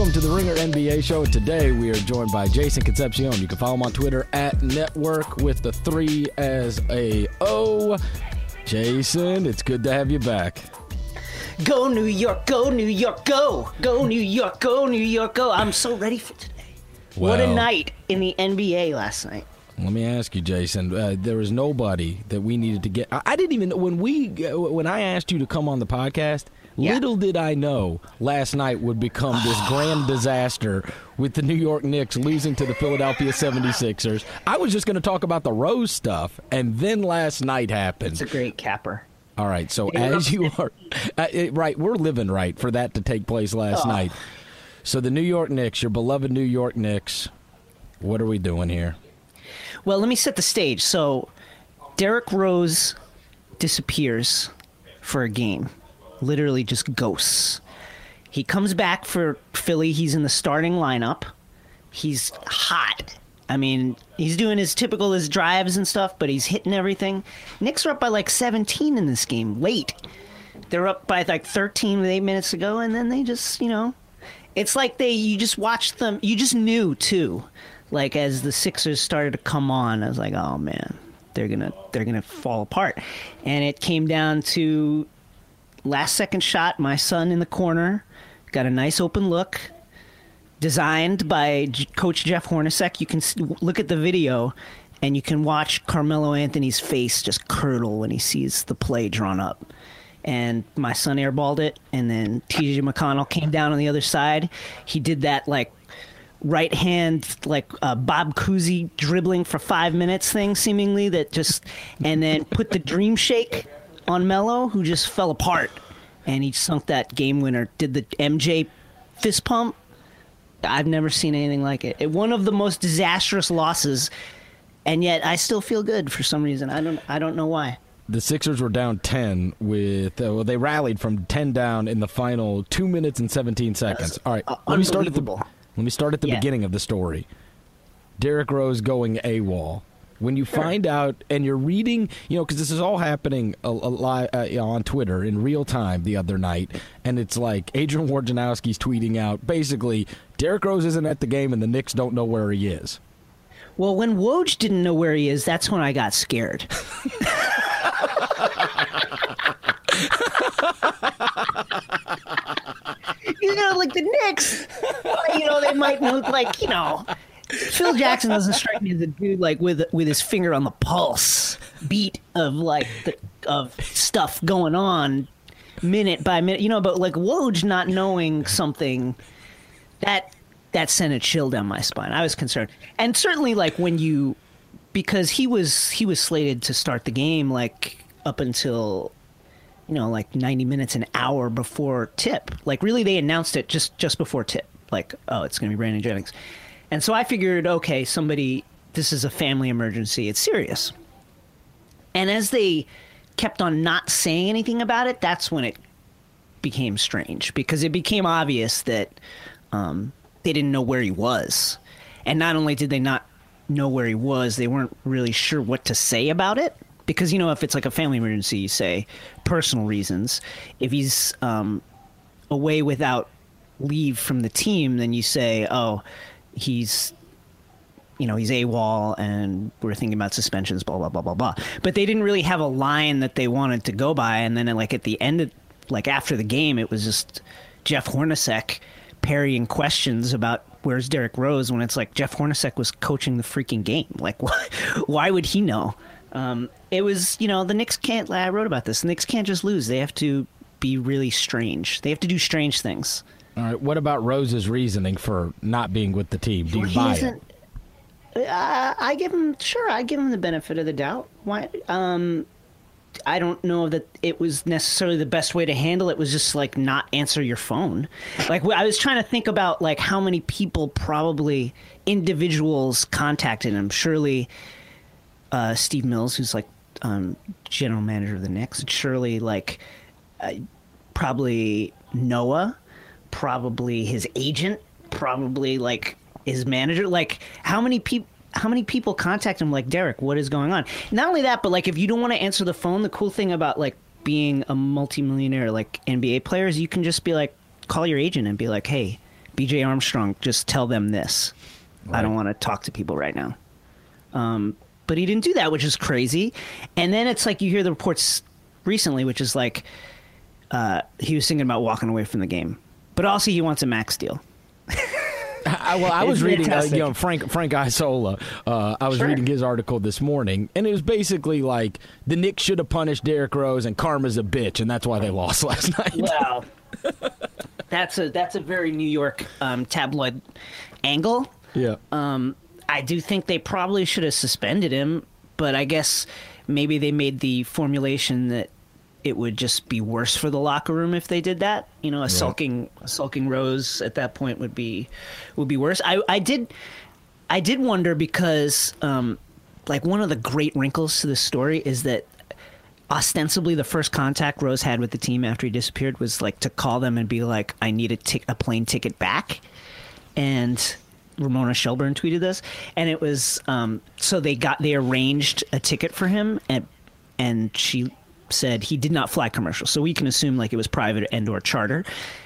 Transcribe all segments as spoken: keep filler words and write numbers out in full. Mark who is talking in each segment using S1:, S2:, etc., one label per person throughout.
S1: welcome to the Ringer N B A show. Today we are joined by Jason Concepcion. You can follow him on Twitter at Network with the three as a O. Jason, it's good to have you back.
S2: Go New York, go New York, go! Go New York, go New York, go! I'm so ready for today. Well, what a night in the N B A last night.
S1: Let me ask you, Jason. Uh, there was nobody that we needed to get. I, I didn't even when we when I asked you to come on the podcast. Yeah. Little did I know last night would become this grand disaster with the New York Knicks losing to the Philadelphia seventy-sixers. I was just going to talk about the Rose stuff, and then last night happened.
S2: It's a great capper.
S1: All right, so as you are, uh, it, right, we're living right for that to take place last oh. night. So the New York Knicks, your beloved New York Knicks, what are we doing here?
S2: Well, let me set the stage. So Derrick Rose disappears for a game. Literally just ghosts. He comes back for Philly. He's in the starting lineup. He's hot. I mean, he's doing his typical his drives and stuff, but he's hitting everything. Knicks are up by like seventeen in this game, late. They're up by like thirteen with eight minutes to go, and then they just, you know, it's like they, you just watched them, you just knew too. Like as the Sixers started to come on, I was like, oh man, they're gonna, they're gonna fall apart. And it came down to last second shot, my son in the corner, got a nice open look, designed by G- Coach Jeff Hornacek. You can s- look at the video, and you can watch Carmelo Anthony's face just curdle when he sees the play drawn up. And my son airballed it, and then T J McConnell came down on the other side. He did that, like, right hand, like uh, Bob Cousy dribbling for five minutes thing, seemingly, that just, and then put the dream shake on Melo, who just fell apart, and he sunk that game winner. Did the M J fist pump? I've never seen anything like it. it. One of the most disastrous losses, and yet I still feel good for some reason. I don't. I don't know why.
S1: The Sixers were down ten with. Uh, well, they rallied from ten down in the final two minutes and seventeen seconds. All right,
S2: uh,
S1: let me start at the. Let me start at the
S2: yeah. beginning
S1: of the story. Derrick Rose going AWOL. When you sure. find out and you're reading, you know, because this is all happening a, a li- uh, you know, on Twitter in real time the other night, and it's like Adrian Wojnarowski's tweeting out, basically, Derrick Rose isn't at the game and the Knicks don't know where he is.
S2: Well, when Woj didn't know where he is, that's when I got scared. You know, like the Knicks, you know, they might look like, you know, Phil Jackson doesn't strike me as a dude like with with his finger on the pulse beat of like the, of stuff going on minute by minute, you know. But like Woj not knowing something, that that sent a chill down my spine. I was concerned, and certainly like when you, because he was he was slated to start the game like up until, you know, like ninety minutes, an hour before tip. Like really, they announced it just just before tip. Like, oh, it's going to be Brandon Jennings. And so I figured, okay, somebody, this is a family emergency. It's serious. And as they kept on not saying anything about it, that's when it became strange, because it became obvious that um, they didn't know where he was. And not only did they not know where he was, they weren't really sure what to say about it. Because, you know, if it's like a family emergency, you say personal reasons. If he's um, away without leave from the team, then you say, oh, he's, you know, he's AWOL and we're thinking about suspensions, blah, blah, blah, blah, blah. But they didn't really have a line that they wanted to go by. And then like at the end of, like after the game, it was just Jeff Hornacek parrying questions about where's Derrick Rose, when it's like Jeff Hornacek was coaching the freaking game. Like, why, why would he know? Um, it was, you know, the Knicks can't, I wrote about this, the Knicks can't just lose. They have to be really strange. They have to do strange things.
S1: All right, what about Rose's reasoning for not being with the team? Do you well, buy it?
S2: Uh, I give him, sure, I give him the benefit of the doubt. Why? Um, I don't know that it was necessarily the best way to handle it. Was just like not answer your phone. Like I was trying to think about like how many people, probably individuals, contacted him. Surely uh, Steve Mills, who's like um, general manager of the Knicks, surely like uh, probably Noah. Probably his agent, probably like his manager. Like how many people how many people contact him like, Derrick, what is going on? Not only that, but like if you don't want to answer the phone, the cool thing about like being a multimillionaire like N B A player is you can just be like, call your agent and be like, hey, B J Armstrong, just tell them this. Right. I don't want to talk to people right now. Um, but he didn't do that, which is crazy. And then it's like you hear the reports recently, which is like uh, he was thinking about walking away from the game. But also he wants a max deal.
S1: I, well, I was reading, uh, you know, Frank Frank Isola. Uh, I was sure. reading his article this morning, and it was basically like the Knicks should have punished Derrick Rose, and karma's a bitch, and that's why they lost last night.
S2: Wow, that's a that's a very New York um, tabloid angle.
S1: Yeah.
S2: Um, I do think they probably should have suspended him, but I guess maybe they made the formulation that it would just be worse for the locker room if they did that. You know, a right. sulking, a sulking Rose at that point would be, would be worse. I, I did, I did wonder because, um, like one of the great wrinkles to this story is that ostensibly the first contact Rose had with the team after he disappeared was like to call them and be like, "I need a, t- a plane ticket back," and Ramona Shelburne tweeted this, and it was um, so they got they arranged a ticket for him, and and she said he did not fly commercial, so we can assume like it was private and or charter.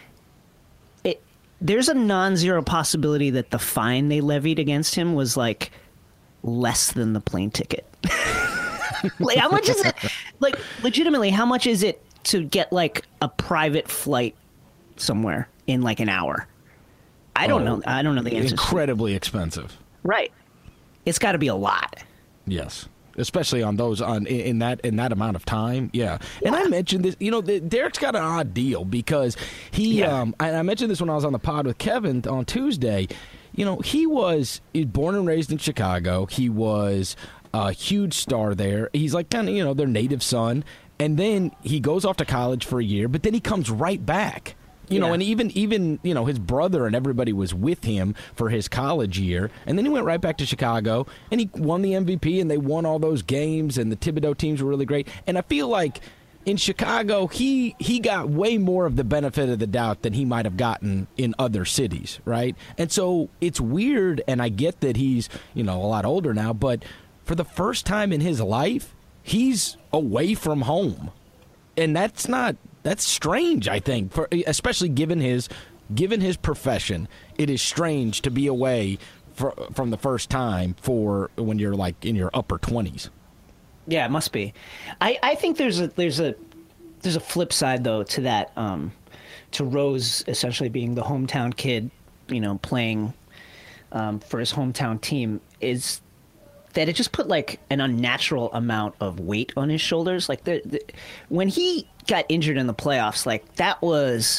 S2: It, there's a non-zero possibility that the fine they levied against him was like less than the plane ticket. Like how much is it? Like legitimately, how much is it to get like a private flight somewhere in like an hour? I don't oh, know. I don't know the answer.
S1: Incredibly expensive.
S2: Right. It's got to be a lot.
S1: Yes. Especially on those on in that in that amount of time, yeah. yeah. And I mentioned this, you know, the, Derrick's got an odd deal because he. Yeah. Um, and I mentioned this when I was on the pod with Kevin on Tuesday. You know, he was born and raised in Chicago. He was a huge star there. He's like kind of you know their native son, and then he goes off to college for a year, but then he comes right back. You know, yeah. and even, even you know, his brother and everybody was with him for his college year. And then he went right back to Chicago, and he won the M V P, and they won all those games, and the Thibodeau teams were really great. And I feel like in Chicago, he he got way more of the benefit of the doubt than he might have gotten in other cities, right? And so it's weird, and I get that he's, you know, a lot older now, but for the first time in his life, he's away from home. And that's not... That's strange, I think, for especially given his given his profession. It is strange to be away for, from the first time for when you're like in your upper twenties.
S2: Yeah, it must be. I, I think there's a there's a there's a flip side though to that um, to Rose essentially being the hometown kid, you know, playing um, for his hometown team is that it just put like an unnatural amount of weight on his shoulders. Like the, the when he got injured in the playoffs, like that was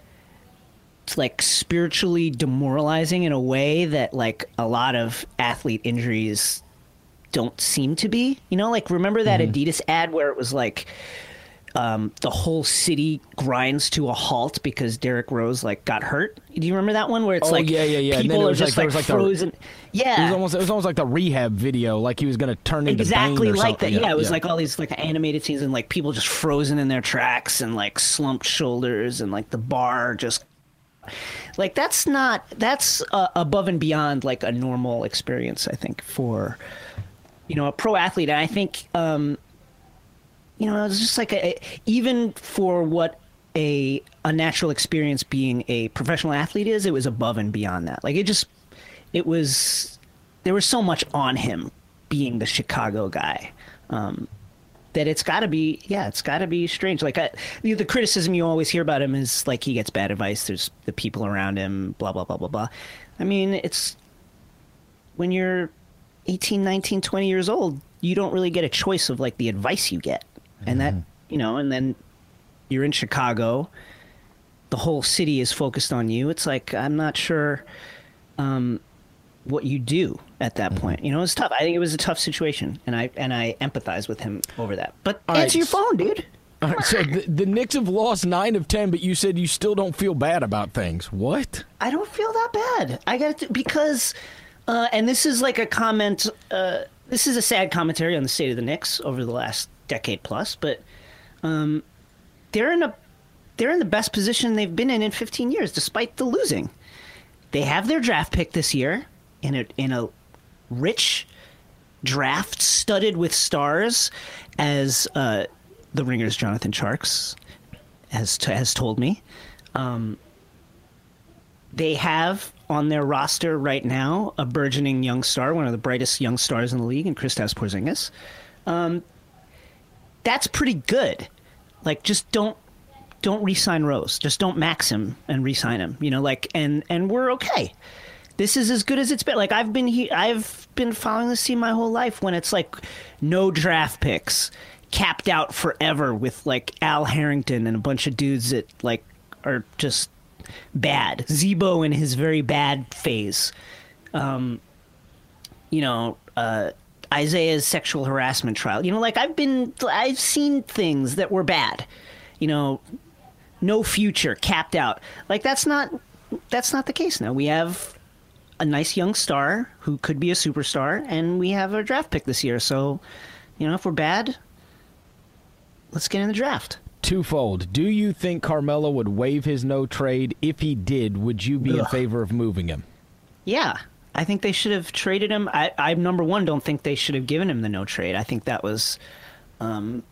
S2: like spiritually demoralizing in a way that like a lot of athlete injuries don't seem to be. You know, like remember that mm-hmm. Adidas ad where it was like um, the whole city grinds to a halt because Derrick Rose like got hurt. Do you remember that one where it's
S1: oh,
S2: like
S1: yeah, yeah, yeah.
S2: people are just
S1: like,
S2: like,
S1: like
S2: frozen?
S1: The,
S2: yeah,
S1: it was almost it was almost like the rehab video, like he was going to turn into
S2: exactly
S1: Bane or
S2: like that.
S1: Yeah,
S2: yeah, it was
S1: yeah.
S2: like all these like animated scenes and like people just frozen in their tracks and like slumped shoulders and like the bar just like that's not that's uh, above and beyond like a normal experience. I think for you know a pro athlete, and I think. Um, You know, it's just like a, even for what a a natural experience being a professional athlete is, it was above and beyond that. Like it just, it was, there was so much on him being the Chicago guy um, that it's got to be, yeah, it's got to be strange. Like I, the, the criticism you always hear about him is like he gets bad advice. There's the people around him, blah, blah, blah, blah, blah. I mean, it's when you're eighteen, nineteen, twenty years old, you don't really get a choice of like the advice you get. And that, you know, and then you're in Chicago, the whole city is focused on you. It's like, I'm not sure um, what you do at that mm-hmm. point. You know, it's tough. I think it was a tough situation, and I and I empathize with him over that. But
S1: all
S2: answer
S1: right.
S2: your phone, dude.
S1: All right, so the, the Knicks have lost nine of ten, but you said you still don't feel bad about things. What?
S2: I don't feel that bad. I got to, because, uh, and this is like a comment, uh, this is a sad commentary on the state of the Knicks over the last decade plus, but um, they're in a they're in the best position they've been in in fifteen years, despite the losing. They have their draft pick this year in a in a rich draft studded with stars, as uh, the Ringer's Jonathan Tjarks has t- has told me. Um, they have on their roster right now a burgeoning young star, one of the brightest young stars in the league, in Kristaps Porzingis. Um, that's pretty good. Like, just don't don't re-sign Rose. Just don't max him and re-sign him. You know, like, and and we're okay. This is as good as it's been. Like, I've been he- I've been following this team my whole life when it's like no draft picks, capped out forever with like Al Harrington and a bunch of dudes that like are just bad. Zebo in his very bad phase. Um, you know, uh, Isaiah's sexual harassment trial. You know, like I've been, I've seen things that were bad. You know, no future, capped out. Like that's not, that's not the case now. We have a nice young star who could be a superstar, and we have a draft pick this year. So, you know, if we're bad, let's get in the draft.
S1: Twofold. Do you think Carmelo would waive his no trade? If he did, would you be Ugh. in favor of moving him?
S2: Yeah. I think they should have traded him. I, I, number one, don't think they should have given him the no trade. I think that was, um,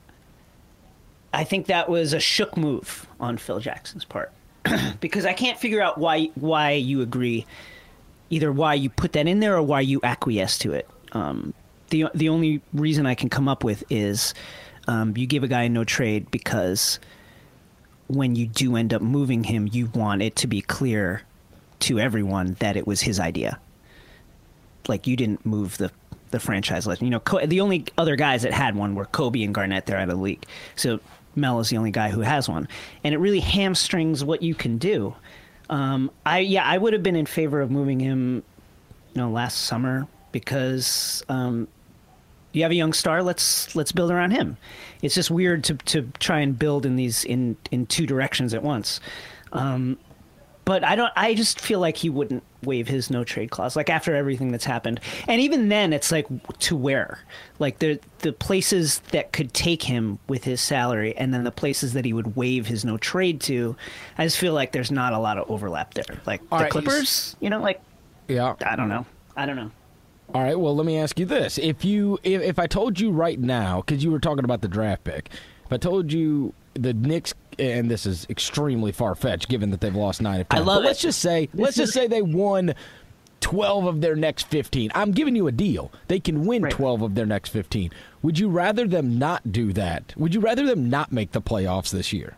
S2: I think that was a shook move on Phil Jackson's part, because I can't figure out why why you agree, either why you put that in there or why you acquiesce to it. Um, the the only reason I can come up with is um, you give a guy a no trade because when you do end up moving him, you want it to be clear to everyone that it was his idea. Like, you didn't move the, the franchise legend. You know, Co- the only other guys that had one were Kobe and Garnett. They're out of the league. So Melo's the only guy who has one. And it really hamstrings what you can do. Um, I yeah, I would have been in favor of moving him, you know, last summer because um, you have a young star. Let's let's build around him. It's just weird to to try and build in these in, in two directions at once. Um, But I don't. I just feel like he wouldn't waive his no trade clause. Like after everything that's happened, and even then, it's like to where, like the the places that could take him with his salary, and then the places that he would waive his no trade to. I just feel like there's not a lot of overlap there. Like
S1: All
S2: the
S1: right,
S2: Clippers, you know, like
S1: yeah.
S2: I don't know. I don't know.
S1: All right. Well, let me ask you this: if you if, if I told you right now, because you were talking about the draft pick, if I told you the Knicks. And this is extremely far-fetched, given that they've lost nine of ten.
S2: I love
S1: but
S2: it.
S1: Let's just say,
S2: This
S1: let's
S2: is...
S1: just say they won twelve of their next fifteen. I'm giving you a deal. They can win
S2: right.
S1: twelve of their next fifteen. Would you rather them not do that? Would you rather them not make the playoffs this year?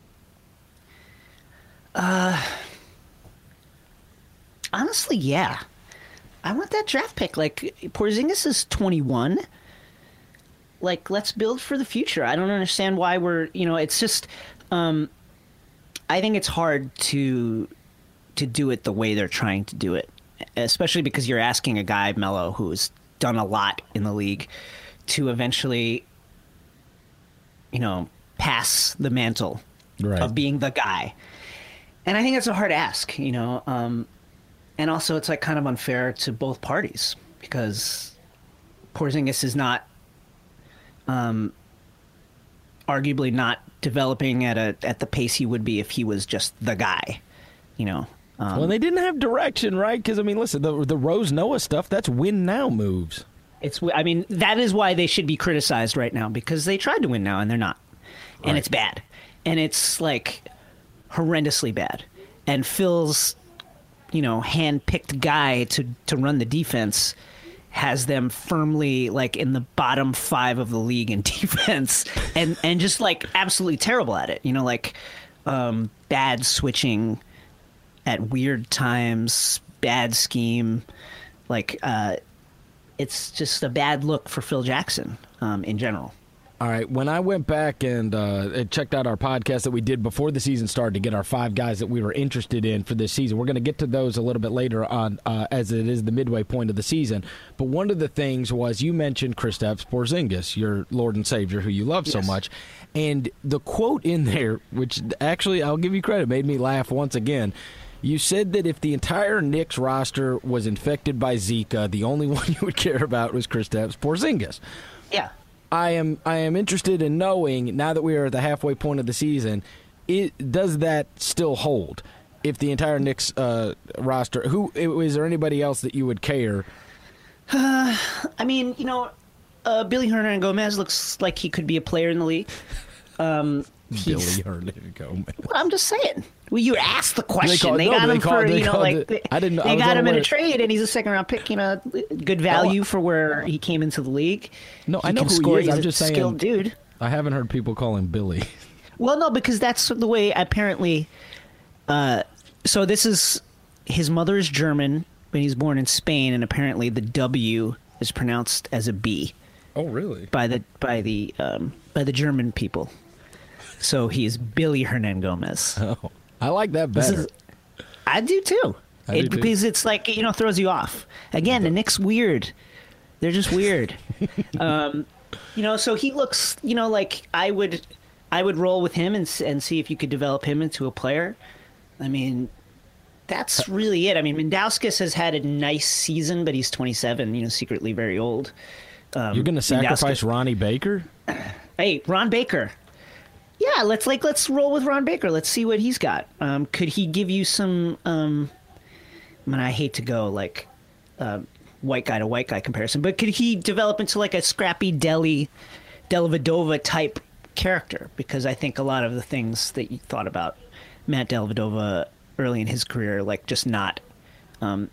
S2: Uh, honestly, yeah. I want that draft pick. Like Porzingis is twenty-one. Like, let's build for the future. I don't understand why we're, you know, it's just, um, I think it's hard to to do it the way they're trying to do it, especially because you're asking a guy, Melo, who's done a lot in the league, to eventually, you know, pass the mantle
S1: right.
S2: of being the guy. And I think that's a hard ask, you know, um, and also it's like kind of unfair to both parties because Porzingis is not, Um, arguably not developing at a at the pace he would be if he was just the guy, you know. Um,
S1: well, they didn't have direction, right? Because I mean, listen, the the Rose Noah stuff, that's win now moves.
S2: It's I mean that is why they should be criticized right now because they tried to win now and they're not, and
S1: right.
S2: it's bad, and it's like horrendously bad. And Phil's, you know, hand-picked guy to to run the defense has them firmly like in the bottom five of the league in defense and, and just like absolutely terrible at it. You know, like um, bad switching at weird times, bad scheme. Like uh, it's just a bad look for Phil Jackson um, in general.
S1: All right, when I went back and uh, checked out our podcast that we did before the season started to get our five guys that we were interested in for this season, we're going to get to those a little bit later on uh, as it is the midway point of the season. But one of the things was you mentioned Kristaps Porzingis, your Lord and Savior, who you love so
S2: yes.
S1: much. And the quote in there, which actually I'll give you credit, made me laugh once again. You said that if the entire Knicks roster was infected by Zika, the only one you would care about was Kristaps Porzingis.
S2: Yeah.
S1: I am I am interested in knowing, now that we are at the halfway point of the season, it, does that still hold? If the entire Knicks uh, roster, who is there anybody else that you would care?
S2: Uh, I mean, you know, uh, Billy Hernangomez looks like he could be a player in the league. Um,
S1: Billy Hernangomez.
S2: Well, I'm just saying. Well, you asked the question. They,
S1: call,
S2: they
S1: no,
S2: got
S1: they
S2: him
S1: call,
S2: for, you know,
S1: called
S2: like,
S1: it,
S2: they,
S1: I didn't,
S2: they
S1: I was
S2: got him in
S1: unaware.
S2: a trade, and he's a second round pick, you know, good value
S1: No,
S2: for where he came into the league.
S1: No,
S2: he
S1: I know
S2: can
S1: who
S2: score.
S1: he is.
S2: He's
S1: I'm
S2: a
S1: just saying.
S2: skilled dude.
S1: I haven't heard people call him Billy.
S2: Well, no, because that's the way, apparently. Uh, so this is, his mother is German, but he's born in Spain, and apparently the W is pronounced as a B.
S1: Oh, really?
S2: By the by the um, by the German people. So he is Billy Hernangomez.
S1: Oh, I like that
S2: This
S1: better.
S2: is- I do too.
S1: I
S2: It,
S1: do too.
S2: because it's like, you know, throws you off. Again, the Knicks weird. They're just weird. um, you know, so he looks, you know, like I would, I would roll with him and s- and see if you could develop him into a player. I mean, that's really it. I mean, Mendauskas has had a nice season, but he's twenty-seven. You know, secretly very old. Um,
S1: You're going to sacrifice
S2: Mendauskas-
S1: Ronnie Baker?
S2: Hey, Ron Baker. Yeah, let's like let's roll with Ron Baker. Let's see what he's got. Um, could he give you some? Um, I mean, I hate to go like uh, white guy to white guy comparison, but could he develop into like a scrappy Deli, Dellavedova type character? Because I think a lot of the things that you thought about Matt Dellavedova early in his career, like just not um,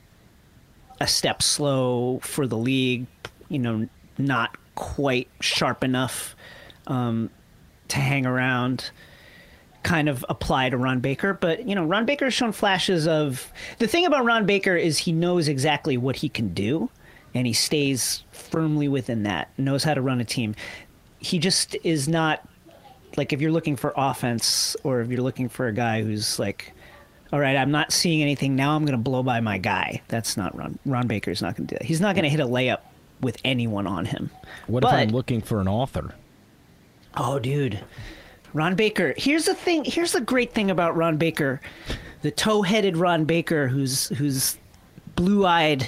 S2: a step slow for the league. You know, not quite sharp enough. Um, to hang around, kind of apply to Ron Baker. But, you know, Ron Baker has shown flashes of... The thing about Ron Baker is he knows exactly what he can do, and he stays firmly within that, knows how to run a team. He just is not... Like, if you're looking for offense, or if you're looking for a guy who's like, all right, I'm not seeing anything, now I'm going to blow by my guy. That's not Ron. Ron Baker's not going to do that. He's not going to hit a layup with anyone on him.
S1: What
S2: But,
S1: if I'm looking for an author?
S2: Oh, dude. Ron Baker. Here's the thing. Here's the great thing about Ron Baker. The toe-headed Ron Baker, who's who's blue-eyed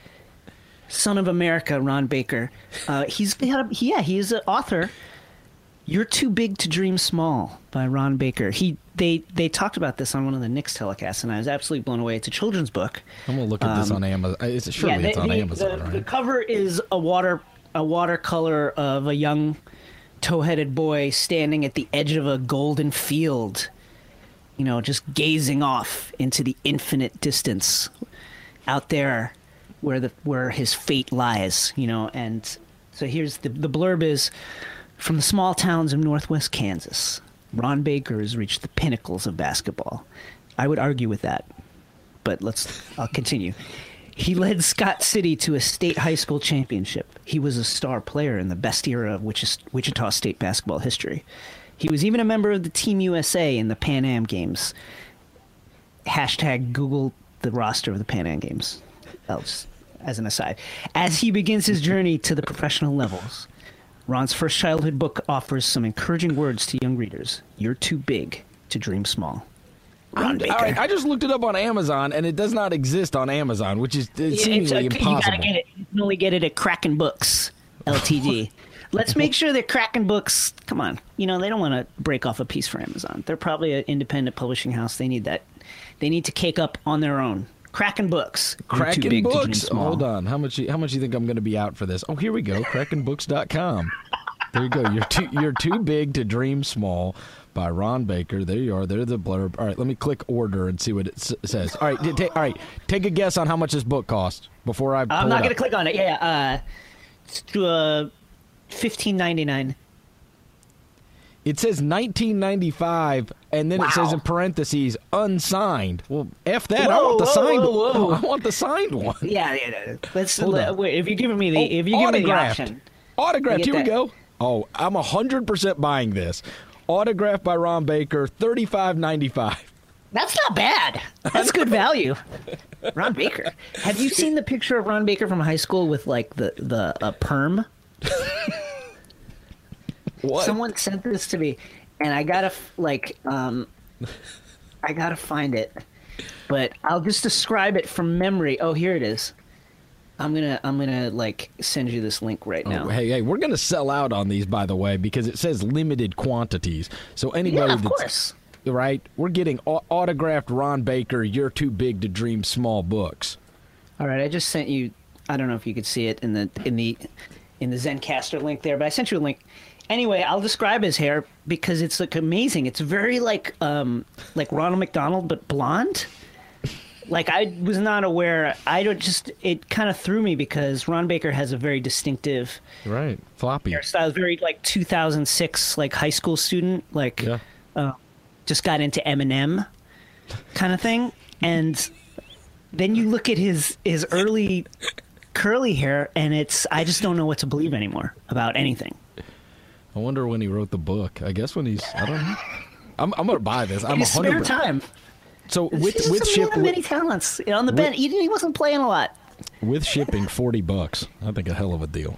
S2: son of America, Ron Baker. Uh, he's got a, yeah, he is an author. You're Too Big to Dream Small by Ron Baker. He they they talked about this on one of the Knicks telecasts, and I was absolutely blown away. It's a children's book.
S1: I'm going to look at this
S2: Um,
S1: on Amazon. It's, surely
S2: the-
S1: it's on
S2: the-
S1: Amazon,
S2: the,
S1: right?
S2: The cover is a water a watercolor of a young toe-headed boy standing at the edge of a golden field, you know, just gazing off into the infinite distance out there where the where his fate lies, you know. And so here's the the blurb is, from the small towns of northwest Kansas, Ron Baker has reached the pinnacles of basketball. I would argue with that, but let's I'll continue. He led Scott City to a state high school championship. He was a star player in the best era of Wichis- Wichita State basketball history. He was even a member of the Team U S A in the Pan Am Games. Hashtag Google the roster of the Pan Am Games. Else, as an aside. As he begins his journey to the professional levels, Ron's first childhood book offers some encouraging words to young readers. You're too big to dream small. Ron
S1: I'm-
S2: Baker.
S1: all right, I just looked it up on Amazon, and it does not exist on Amazon, which is uh,
S2: It's,
S1: seemingly
S2: uh,
S1: impossible.
S2: You gotta get it. You can only get it at Kraken Books, L T D. Let's make sure that Kraken Books, come on, you know, they don't want to break off a piece for Amazon. They're probably an independent publishing house. They need that. They need to cake up on their own. Kraken Books. You're too
S1: Kraken
S2: big to dream
S1: Books.
S2: small.
S1: Hold on. How much? You, how much do you think I'm going to be out for this? Oh, here we go. kraken books dot com. There you go. You're too. You're too big to dream small. By Ron Baker. There you are. There's the blurb. All right, let me click order and see what it s- says. All right, t- ta- all right. Take a guess on how much this book costs before I. Pull
S2: I'm not
S1: it
S2: going to
S1: up.
S2: click on it. Yeah, yeah. Uh, it's to uh, fifteen ninety-nine.
S1: It says nineteen ninety-five, and then it says
S2: Wow.
S1: in parentheses unsigned. Well, f that. I
S2: Whoa,
S1: want the
S2: whoa,
S1: signed.
S2: whoa, whoa.
S1: I want the signed one.
S2: Yeah, yeah. yeah. Let's
S1: Hold
S2: let,
S1: on.
S2: wait. If you're giving me the,
S1: Oh,
S2: if you give me the
S1: autographed.
S2: option,
S1: Autographed.
S2: You
S1: Here
S2: get
S1: we
S2: that.
S1: go. Oh, I'm one hundred percent buying this. Autographed by Ron Baker, thirty-five ninety-five.
S2: that's not bad. That's good value. Ron Baker. Have you seen the picture of Ron Baker from high school with like the the uh, perm?
S1: What?
S2: Someone sent this to me, and I gotta f- like um, I gotta find it, but I'll just describe it from memory. Oh, here it is. I'm gonna I'm gonna like send you this link right now.
S1: Oh, hey, hey, we're gonna sell out on these, by the way, because it says limited quantities. So anybody
S2: yeah, of
S1: that's
S2: course.
S1: right, we're getting au- autographed Ron Baker. You're too big to dream small books.
S2: All right, I just sent you. I don't know if you could see it in the in the in the Zencaster link there, but I sent you a link. Anyway, I'll describe his hair because it's like amazing. It's very like um like Ronald McDonald but blonde. Like I was not aware. I don't just it kind of threw me because Ron Baker has a very distinctive
S1: right floppy
S2: hairstyle. Very like two thousand six like high school student. Like
S1: yeah.
S2: uh, just got into Eminem kind of thing. And then you look at his his early curly hair, and it's I just don't know what to believe anymore about anything.
S1: I wonder when he wrote the book. I guess when he's I don't know. I'm I'm gonna buy this. I'm
S2: In his
S1: one hundred
S2: spare
S1: percent
S2: time.
S1: So with
S2: He's
S1: with
S2: just a
S1: ship
S2: man of many talents on the
S1: with,
S2: bench. He, he wasn't playing a lot.
S1: With shipping, forty bucks. I think a hell of a deal.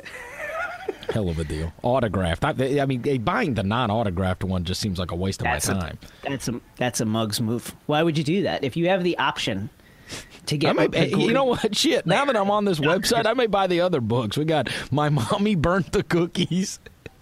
S1: Hell of a deal. Autographed. I, I mean, buying the non-autographed one just seems like a waste of
S2: That's
S1: my
S2: a,
S1: time.
S2: That's a that's a mug's move. Why would you do that if you have the option to get?
S1: I may,
S2: a
S1: you know what? Shit. Now that I'm on this website, I may buy the other books. We got My Mommy Burnt the Cookies.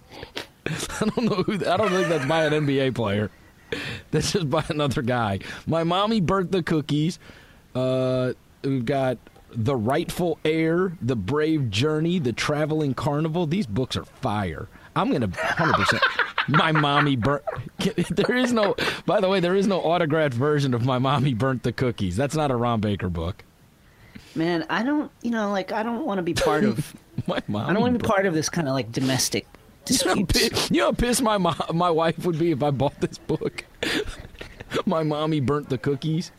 S1: I don't know who. I don't think that's by an N B A player. That's just by another guy. My Mommy Burnt the Cookies. Uh, we've got The Rightful Heir, The Brave Journey, The Traveling Carnival. These books are fire. I'm going to one hundred percent. My Mommy Burnt. There is no, by the way, there is no autographed version of My Mommy Burnt the Cookies. That's not a Ron Baker book.
S2: Man, I don't, you know, like, I don't want to be part of,
S1: My mommy
S2: I don't want to be
S1: burnt-
S2: part of this kind of, like, domestic
S1: You know, how
S2: disputes.
S1: pi- you know how pissed my, mo- my wife would be if I bought this book? My Mommy Burnt the Cookies.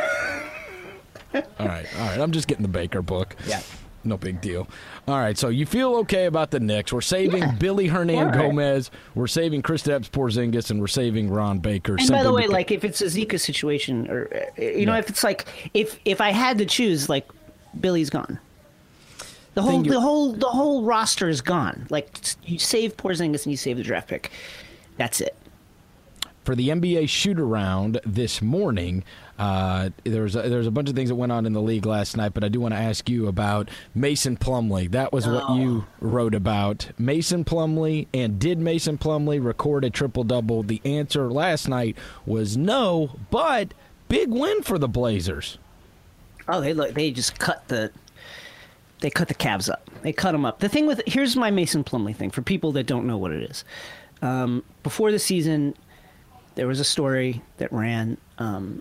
S1: All right, all right. I'm just getting the Baker book.
S2: Yeah.
S1: No big deal. All right, so you feel okay about the Knicks. We're saving
S2: Yeah.
S1: Billy Hernan
S2: All right.
S1: Gomez. We're saving Kristaps Porzingis, and we're saving Ron Baker.
S2: And by
S1: simply
S2: the way,
S1: because-
S2: like, if it's a Zika situation, or, uh, you know,
S1: Yeah.
S2: if it's like, if if I had to choose, like, Billy's gone. The whole,
S1: Thing you-
S2: the whole, the whole roster is gone. Like, you save Porzingis and you save the draft pick. That's it.
S1: for the N B A shoot-around this morning, uh, there's a, there's a bunch of things that went on in the league last night, but I do want to ask you about Mason Plumlee. That was what
S2: Oh.
S1: you wrote about. Mason Plumlee, and did Mason Plumlee record a triple-double? The answer last night was no, but big win for the Blazers.
S2: Oh, they look. They just cut the. They cut the Cavs up. They cut them up. The thing with here's my Mason Plumlee thing for people that don't know what it is. Um, before the season, there was a story that ran um,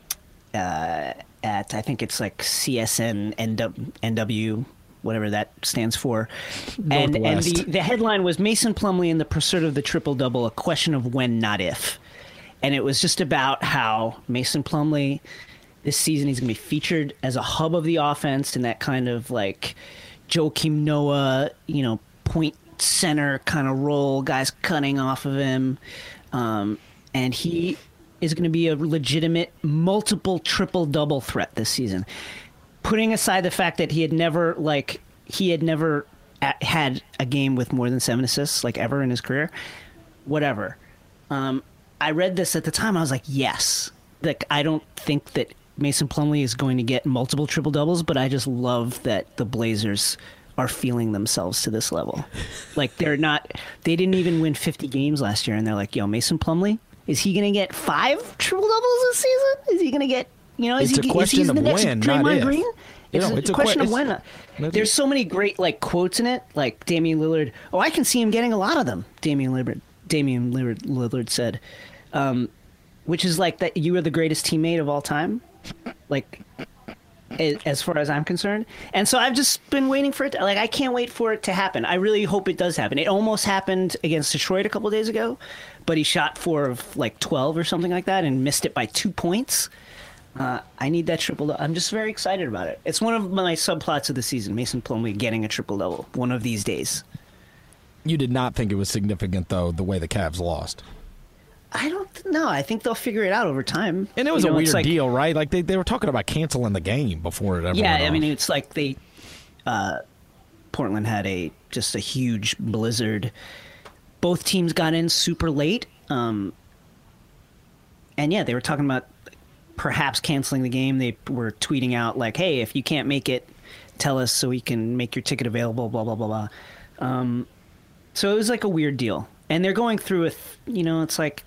S2: uh, at I think it's like C S N N W, whatever that stands for, and and
S1: Northwest.
S2: the the headline was Mason Plumlee in the pursuit of the triple double, a question of when, not if, and it was just about how Mason Plumlee. This season, he's going to be featured as a hub of the offense in that kind of like Joakim Noah, you know, point center kind of role, guys cutting off of him. Um, and he is going to be a legitimate multiple triple double threat this season. Putting aside the fact that he had never like he had never a- had a game with more than seven assists like ever in his career, whatever. Um, I read this at the time. I was like, yes. Like, I don't think that Mason Plumlee is going to get multiple triple doubles, but I just love that the Blazers are feeling themselves to this level. Like, they're not, they didn't even win fifty games last year, and they're like, yo, Mason Plumlee, is he going to get five triple doubles this season? Is he going to get, you know, is
S1: It's
S2: he,
S1: a question
S2: is he
S1: of
S2: the next
S1: when, not
S2: Draymond
S1: if.
S2: Green?
S1: You
S2: It's,
S1: know,
S2: a,
S1: it's a
S2: question
S1: que-
S2: of when.
S1: it's-
S2: There's so many great like quotes in it, like Damian Lillard. Oh, I can see him getting a lot of them. Damian Lillard. Damian Lillard, Lillard said, um, which is like that you are the greatest teammate of all time, like a- as far as I'm concerned. And so I've just been waiting for it. To, like I can't wait for it to happen. I really hope it does happen. It almost happened against Detroit a couple days ago, but he shot four of like twelve or something like that and missed it by two points. Uh, I need that triple double. I'm just very excited about it. It's one of my subplots of the season. Mason Plumlee getting a triple double one of these days.
S1: You did not think it was significant, though, the way the Cavs lost.
S2: I don't know. I think they'll figure it out over time.
S1: And it was
S2: You know,
S1: a
S2: it's
S1: weird
S2: like-
S1: deal, right? Like, they, they were talking about canceling the game before it ever
S2: Yeah,
S1: went
S2: I mean,
S1: off.
S2: it's like they, uh, Portland had a just a huge blizzard. Both teams got in super late, um, and yeah, they were talking about perhaps canceling the game. They were tweeting out like, "Hey, if you can't make it, tell us so we can make your ticket available." Blah blah blah blah. Um, so it was like a weird deal, and they're going through with you know, it's like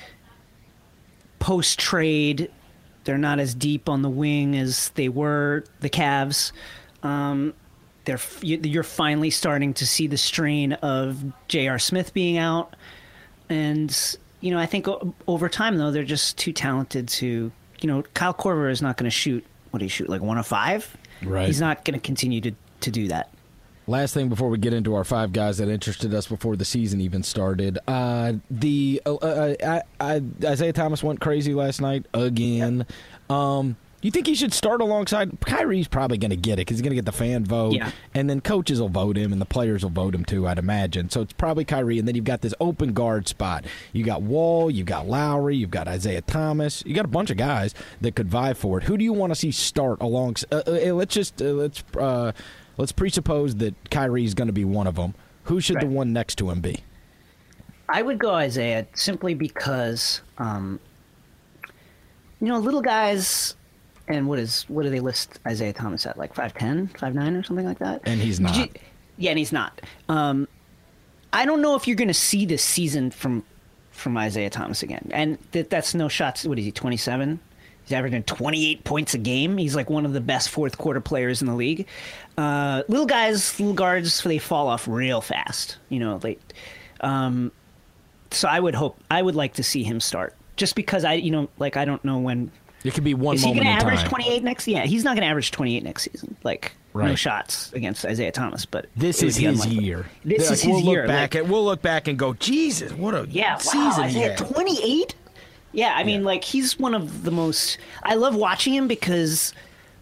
S2: post trade. They're not as deep on the wing as they were, the Cavs. Um, they're you're finally starting to see the strain of J R. Smith being out, and you know I think over time though they're just too talented to. You know, Kyle Korver is not going to shoot. What do you shoot? Like one of five?
S1: Right. He's
S2: not going to continue to to do that.
S1: Last thing before we get into our five guys that interested us before the season even started. Uh, the uh, uh, I, I, Isaiah Thomas went crazy last night again. Yep. Um, you think he should start alongside? Kyrie's probably going to get it because he's going to get the fan vote.
S2: Yeah.
S1: And then coaches will vote him and the players will vote him too, I'd imagine. So it's probably Kyrie. And then you've got this open guard spot. You got Wall, you've got Lowry, you've got Isaiah Thomas. You got a bunch of guys that could vie for it. Who do you want to see start alongside? Uh, uh, let's just uh, let's uh, let's presuppose that Kyrie's going to be one of them. Who should right. the one next to him be?
S2: I would go Isaiah simply because, um, you know, little guys. And what is what do they list Isaiah Thomas at? Like five ten, five nine, or something like that?
S1: And he's not.
S2: You, yeah, and he's not. Um, I don't know if you're going to see this season from from Isaiah Thomas again. And that that's no shots. What is he, twenty-seven? He's averaging twenty-eight points a game. He's like one of the best fourth quarter players in the league. Uh, little guys, little guards, they fall off real fast. You know, like, um, so I would hope, I would like to see him start. Just because I, you know, like I don't know when.
S1: It could be one
S2: Is
S1: moment
S2: he going
S1: in
S2: to average
S1: time.
S2: twenty-eight next? Yeah, he's not going to average twenty-eight next season. Like
S1: right.
S2: no shots against Isaiah Thomas, but
S1: this is his unlikely. year.
S2: This
S1: like,
S2: is
S1: we'll
S2: his
S1: look
S2: year.
S1: Back
S2: like,
S1: at, we'll look back and go, Jesus, what a
S2: yeah,
S1: season
S2: wow,
S1: he
S2: Isaiah
S1: had.
S2: twenty-eight? Yeah, I mean, yeah. like he's one of the most. I love watching him because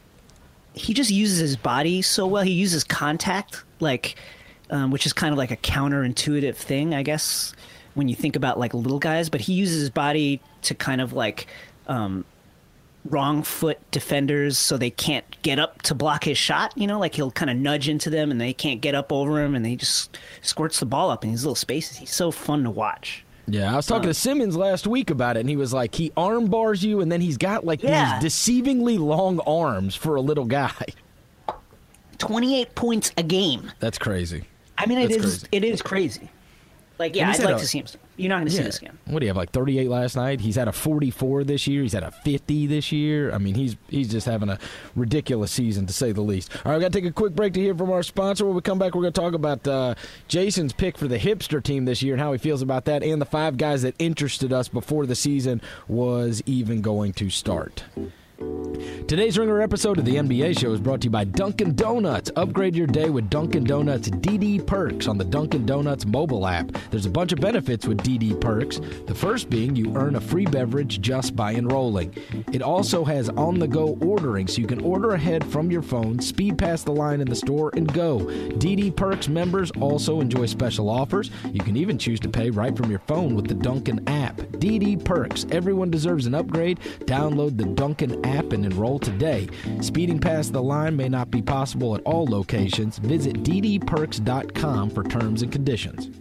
S2: he just uses his body so well. He uses contact, like, um, which is kind of like a counterintuitive thing, I guess, when you think about like little guys. But he uses his body to kind of like. Um, wrong foot defenders so they can't get up to block his shot, you know, like he'll kind of nudge into them and they can't get up over him and he just squirts the ball up in these little spaces. He's so fun to watch.
S1: Yeah, I was talking um, to Simmons last week about it and he was like, he arm bars you and then he's got like
S2: yeah.
S1: these deceivingly long arms for a little guy.
S2: twenty-eight points a game.
S1: That's crazy.
S2: I mean, it
S1: That's
S2: is
S1: crazy.
S2: it is crazy. Like, yeah, I'd like
S1: a,
S2: to see him. You're not going to
S1: yeah.
S2: see this again.
S1: What do you have, like thirty-eight last night? He's had a forty-four this year. He's had a fifty this year. I mean, he's he's just having a ridiculous season, to say the least. All right, we've got to take a quick break to hear from our sponsor. When we come back, we're going to talk about uh, Jason's pick for the hipster team this year and how he feels about that, and the five guys that interested us before the season was even going to start. Today's Ringer episode of the N B A Show is brought to you by Dunkin' Donuts. Upgrade your day with Dunkin' Donuts D D Perks on the Dunkin' Donuts mobile app. There's a bunch of benefits with D D Perks. The first being you earn a free beverage just by enrolling. It also has on-the-go ordering, so you can order ahead from your phone, speed past the line in the store, and go. D D Perks members also enjoy special offers. You can even choose to pay right from your phone with the Dunkin' app. D D Perks. Everyone deserves an upgrade. Download the Dunkin' app and enroll today. Speeding past the line may not be possible at all locations. Visit d d perks dot com for terms and conditions.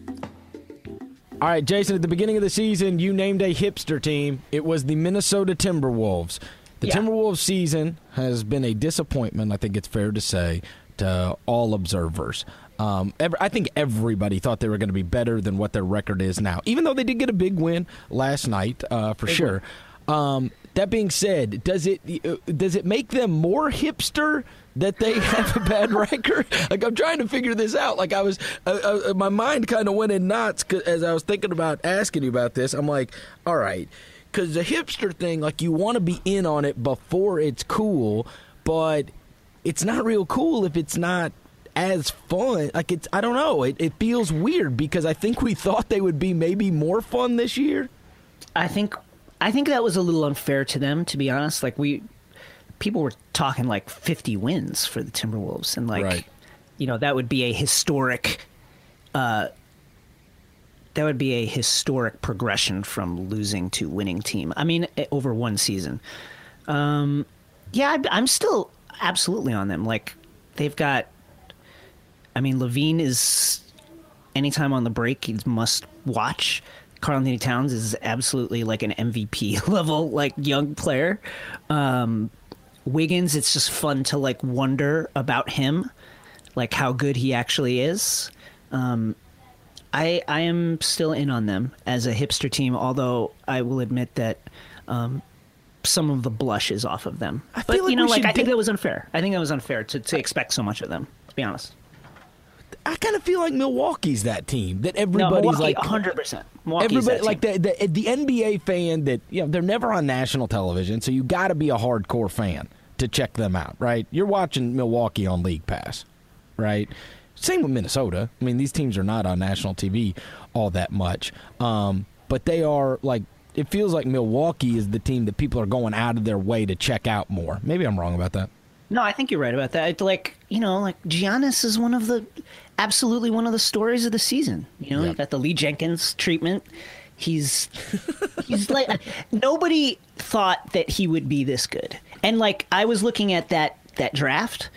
S1: All right, Jason, at the beginning of the season, you named a hipster team. It was the Minnesota Timberwolves. The yeah. Timberwolves season has been a disappointment, I think it's fair to say, to all observers. Um, every, I think everybody thought they were going to be better than what their record is now, even though they did get a big win last night, uh, for big sure. Um, that being said, does it does it make them more hipster that they have a bad record? Like, I'm trying to figure this out. Like, I was, uh, uh, my mind kind of went in knots as I was thinking about asking you about this. I'm like, all right, because the hipster thing, like, you want to be in on it before it's cool, but it's not real cool if it's not as fun. Like, it's, I don't know. It, it feels weird because I think we thought they would be maybe more fun this year.
S2: I think. I think that was a little unfair to them, to be honest. Like, we, people were talking like fifty wins for the Timberwolves, and like,
S1: right.
S2: you know, that would be a historic, uh, that would be a historic progression from losing to winning team. I mean, over one season. Um, yeah, I, I'm still absolutely on them. Like, they've got. I mean, Levine is anytime on the break, he's must watch. Karl-Anthony Towns is absolutely like an M V P level, like, young player. Um, Wiggins, it's just fun to like wonder about him, like how good he actually is. Um, I I am still in on them as a hipster team, although I will admit that um, some of the blush is off of them.
S1: I
S2: but
S1: feel like
S2: you know,
S1: we
S2: like I
S1: dig-
S2: think that was unfair. I think that was unfair to, to expect so much of them. Let's be honest.
S1: I kind of feel like Milwaukee's that team that
S2: No,
S1: everybody's
S2: Milwaukee,
S1: like
S2: one hundred percent. Milwaukee's
S1: everybody
S2: that
S1: like
S2: team.
S1: the, the the N B A fan that you know they're never on national television, so you got to be a hardcore fan to check them out, right? You're watching Milwaukee on League Pass, right? Same with Minnesota. I mean, these teams are not on national T V all that much, um, but they are like. It feels like Milwaukee is the team that people are going out of their way to check out more. Maybe I'm wrong about that.
S2: No, I think you're right about that. It's like, you know, like Giannis is one of the, absolutely one of the stories of the season. You know,
S1: Yep.
S2: you got the Lee Jenkins treatment. He's, he's like, nobody thought that he would be this good. And like, I was looking at that, that draft,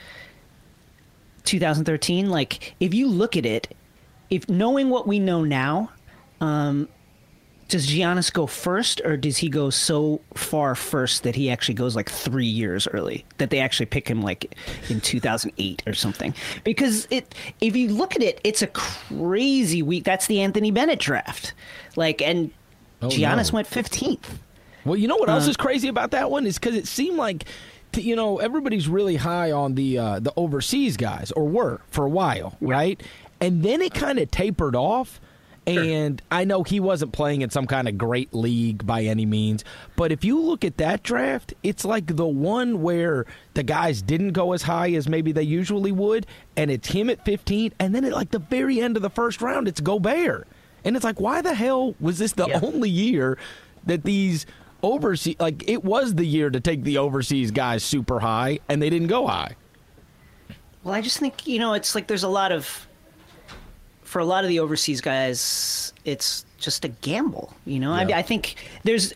S2: twenty thirteen, like, if you look at it, if knowing what we know now, um, does Giannis go first, or does he go so far first that he actually goes like three years early, that they actually pick him like in two thousand eight or something? Because it, if you look at it, it's a crazy week. That's the Anthony Bennett draft. Like, and
S1: Oh,
S2: Giannis
S1: no.
S2: went fifteenth.
S1: Well, you know what else
S2: Uh,
S1: is crazy about that one is because it seemed like, t- you know, everybody's really high on the uh, the overseas guys, or were for a while, right? And then it kind of tapered off. And I know he wasn't playing in some kind of great league by any means, but if you look at that draft, it's like the one where the guys didn't go as high as maybe they usually would, and it's him at fifteen, and then at like the very end of the first round, it's Gobert. And it's like, why the hell was this the
S2: Yeah.
S1: only year that these overseas, like it was the year to take the overseas guys super high, and they didn't go high?
S2: Well, I just think, you know, it's like there's a lot of, for a lot of the overseas guys, it's just a gamble. You know,
S1: Yeah.
S2: I, I think there's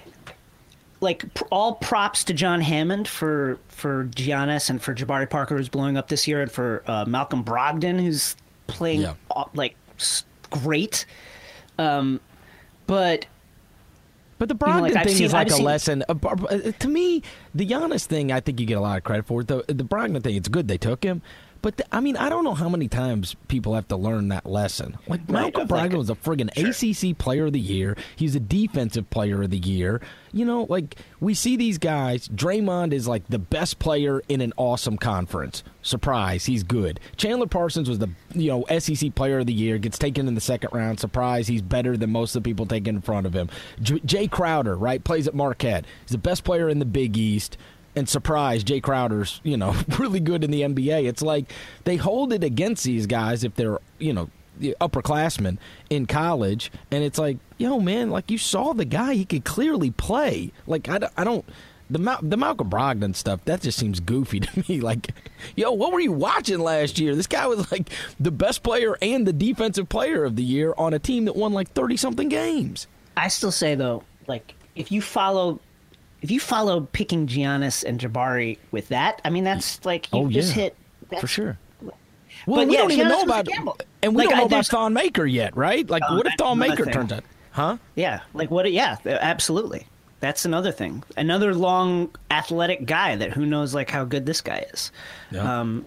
S2: like pr- all props to John Hammond for for Giannis and for Jabari Parker, who's blowing up this year, and for uh, Malcolm Brogdon, who's playing
S1: Yeah.
S2: uh, like s- great. Um, but
S1: But the
S2: You know,
S1: Brogdon
S2: like, I've
S1: thing
S2: seen-
S1: is like
S2: I've
S1: a
S2: seen-
S1: lesson. Uh, Bar- uh, to me, the Giannis thing, I think you get a lot of credit for it. The, the Brogdon thing, it's good they took him. But, the, I mean, I don't know how many times people have to learn that lesson. Like,
S2: Right,
S1: Malcolm
S2: of, like,
S1: Brogdon was a friggin'
S2: sure.
S1: A C C Player of the Year. He's a Defensive Player of the Year. You know, like, we see these guys. Draymond is, like, the best player in an awesome conference. Surprise, he's good. Chandler Parsons was the, you know, S E C Player of the Year, gets taken in the second round. Surprise, he's better than most of the people taken in front of him. J- Jay Crowder, right, plays at Marquette. He's the best player in the Big East. And surprise, Jay Crowder's, you know, really good in the N B A. It's like they hold it against these guys if they're, you know, the upperclassmen in college. And it's like, yo, man, like you saw the guy. He could clearly play. Like, I, don't- I don't, the, Mal- the Malcolm Brogdon stuff, that just seems goofy to me. Like, yo, what were you watching last year? This guy was like the best player and the defensive player of the year on a team that won like thirty-something games.
S2: I still say though, like if you follow, if you follow picking Giannis and Jabari with that, I mean that's like you
S1: Oh,
S2: just
S1: yeah.
S2: hit that's,
S1: For sure. Well,
S2: But
S1: we
S2: yeah,
S1: don't even
S2: Giannis
S1: know
S2: was a
S1: about,
S2: gamble.
S1: and we
S2: Like,
S1: don't know
S2: I-
S1: about
S2: there's-
S1: Thon Maker yet, right? Like,
S2: Uh,
S1: what if
S2: that's
S1: Thon
S2: another
S1: Maker
S2: thing.
S1: turns out? Huh?
S2: Yeah, like what? Yeah, absolutely. That's another thing. Another long athletic guy that who knows like how good this guy is.
S1: Yeah.
S2: Um,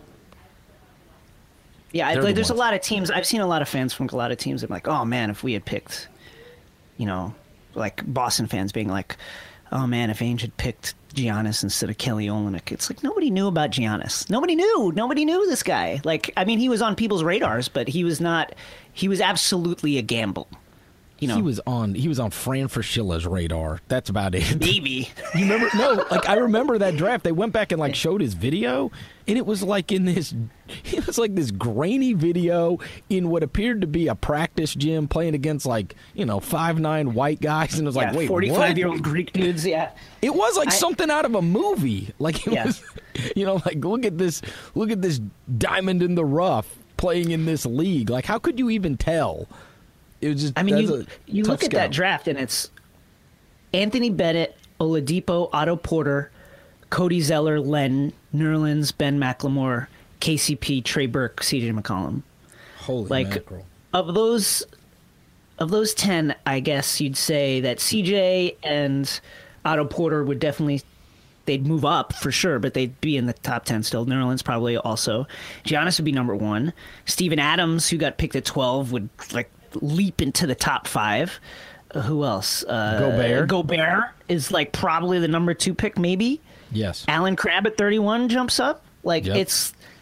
S2: yeah, I,
S1: They're
S2: like,
S1: the
S2: there's a
S1: ones.
S2: lot of teams. I've seen a lot of fans from a lot of teams. I'm like, oh man, if we had picked, you know, like Boston fans being like, oh man, if Ainge had picked Giannis instead of Kelly Olynyk, it's like nobody knew about Giannis. Nobody knew. Nobody knew this guy. Like, I mean, he was on people's radars, but he was not. He was absolutely a gamble. You know,
S1: He was on. He was on Fran Fraschella's radar. That's about it.
S2: maybe.
S1: You remember? No, like I remember that draft. They went back and like showed his video, and it was like in this. It was like this grainy video in what appeared to be a practice gym, playing against like you know five nine white guys, and it was like,
S2: yeah,
S1: wait,
S2: forty-five year
S1: what?
S2: old Greek dudes. Yeah.
S1: It was like
S2: I-
S1: something out of a movie. Like it
S2: Yeah.
S1: was, you know, like look at this, look at this diamond in the rough playing in this league. Like, how could you even tell? It was just.
S2: I mean,
S1: that's
S2: you
S1: a
S2: you
S1: tough
S2: look at that
S1: scout.
S2: draft and it's Anthony Bennett, Oladipo, Otto Porter, Cody Zeller, Len, Nerlens, Ben McLemore, K C P, Trey Burke, C J McCollum.
S1: Holy
S2: Like
S1: mackerel.
S2: of those of those ten, I guess you'd say that C J and Otto Porter would definitely they'd move up for sure, but they'd be in the top ten still. Nerlens probably also. Giannis would be number one. Steven Adams, who got picked at twelve, would like leap into the top five. Uh, who else? Uh,
S1: Gobert.
S2: Gobert is like probably the number two pick, maybe.
S1: Yes.
S2: Alan Crabb at thirty-one jumps up. Like
S1: Yep.
S2: it's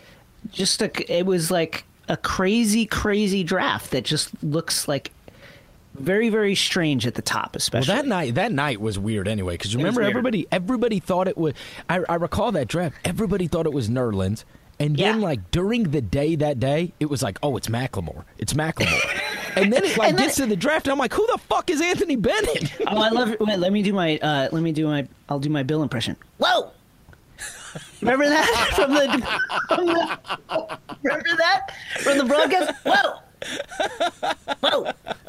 S2: just a, it was like a crazy, crazy draft that just looks like very, very strange at the top, especially.
S1: Well, that night, that night was weird anyway. Because remember,
S2: weird.
S1: everybody, everybody thought it was. I, I recall that draft. Everybody thought it was Nerlens, and then
S2: Yeah.
S1: like during the day that day, it was like, oh, it's Macklemore. It's Macklemore. And then it like
S2: And then
S1: gets to the draft, and I'm like, who the fuck is Anthony Bennett?
S2: Oh, I love it. Wait, let me do my. Uh, let me do my. I'll do my Bill impression. Whoa! Remember that from the, from the. Remember that from the broadcast? Whoa! Whoa!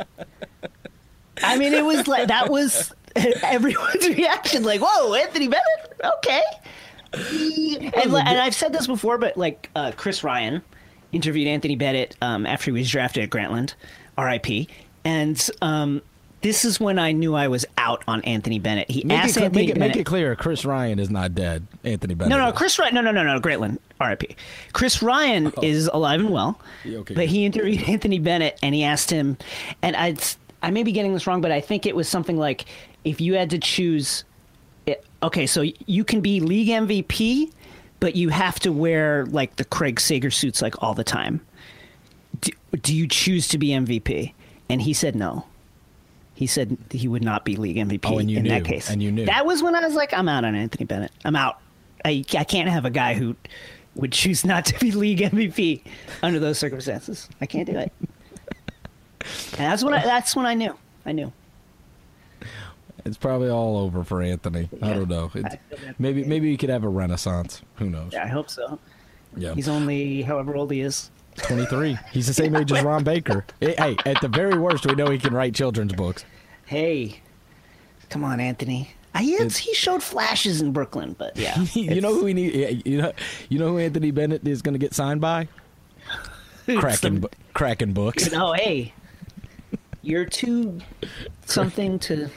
S2: I mean, it was like that was everyone's reaction. Like, whoa, Anthony Bennett? Okay. And, and I've said this before, but like uh, Chris Ryan interviewed Anthony Bennett um, after he was drafted at Grantland, R I P And um, this is when I knew I was out on Anthony Bennett. He
S1: Make,
S2: asked
S1: it,
S2: Anthony
S1: make, it,
S2: Bennett.
S1: make it clear, Chris Ryan is not dead. Anthony Bennett.
S2: No, no,
S1: is.
S2: Chris Ryan. No, no, no, no, Grantland, R I P Chris Ryan
S1: Oh.
S2: is alive and well,
S1: Yeah, okay,
S2: but
S1: good.
S2: he interviewed Anthony Bennett and he asked him, and I, I may be getting this wrong, but I think it was something like, if you had to choose, it, okay, so you can be league M V P, but you have to wear like the Craig Sager suits like all the time. Do, do you choose to be M V P? And he said no. He said he would not be league M V P
S1: Oh, and you
S2: in
S1: knew,
S2: that case.
S1: and you knew.
S2: That was when I was like, I'm out on Anthony Bennett. I'm out. I, I can't have a guy who would choose not to be league M V P under those circumstances. I can't do it. And that's when I, that's when I knew. I knew.
S1: It's probably all over for Anthony. I don't know. It's,
S2: I feel bad.
S1: maybe maybe you could have a renaissance. Who knows?
S2: Yeah, I hope so.
S1: Yeah.
S2: He's only however old he is.
S1: twenty-three. He's the same age as Ron Baker. Hey, at the very worst, we know he can write children's books.
S2: Hey, come on, Anthony. Uh, He, had, he showed flashes in Brooklyn, but yeah.
S1: You know who we need? yeah, You know, you know who Anthony Bennett is going to get signed by? Kraken, bu- Kraken Books.
S2: Oh, hey. You're too something to.